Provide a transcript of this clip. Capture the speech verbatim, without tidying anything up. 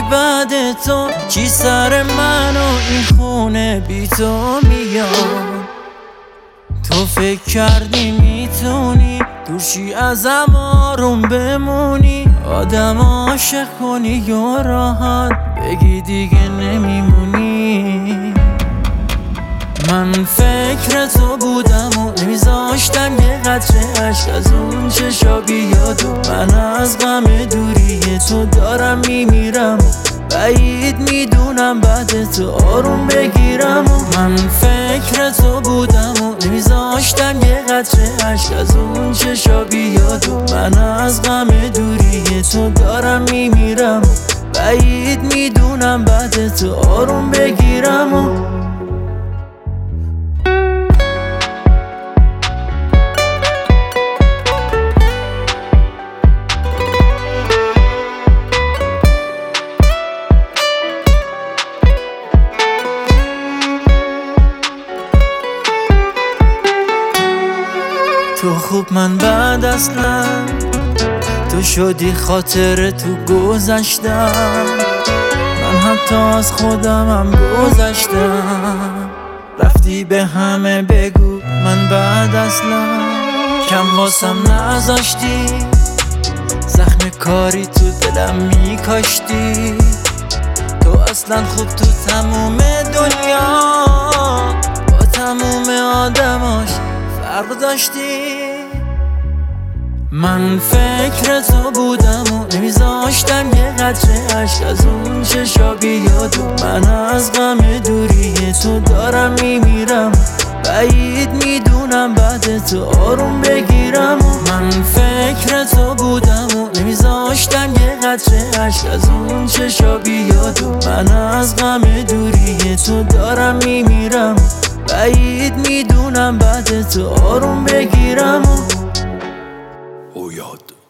بعد تو چی سر من و این خونه بی تو میاد. تو فکر کردی میتونی دورشی ازم آروم بمونی، آدم عاشق کنی یا راحت بگی دیگه نمیمونی. من فکر تو بودم و نمیذاشتم یه قطره عشق از اون چشا بیاد و من از غم دوری تو دارم میمیرم. بعید میدونم بعد تو آروم بگیرم و من فکر تو بودم و نمیذاشتم یه قطره عشق از اون چشا بیاد و من از غم دوری تو دارم میمیرم. بعید میدونم بعد تو آروم بگیرم و تو خوب من بعد اصلا تو شدی خاطر تو گذشتم. من حتی از خودم هم گذشتم. رفتی به همه بگو من بعد اصلا کم واسم نذاشتی. زخم کاری تو دلم میکاشتی. تو اصلا خوب تو تموم دنیا با تموم آدماش فرق داشتی. من فکر تو بودم و نمیذاشتم یه قطره عشق از اون چشا بیاد و من از غم دوری تو دارم میمیرم. بعید میدونم بعد تو آروم بگیرم و من فکر تو بودم و نمیذاشتم یه قطره عشق از اون چشا بیاد و من از غم دوری تو دارم میمیرم. بعید میدونم بعد تو آروم بگیرم و او یاد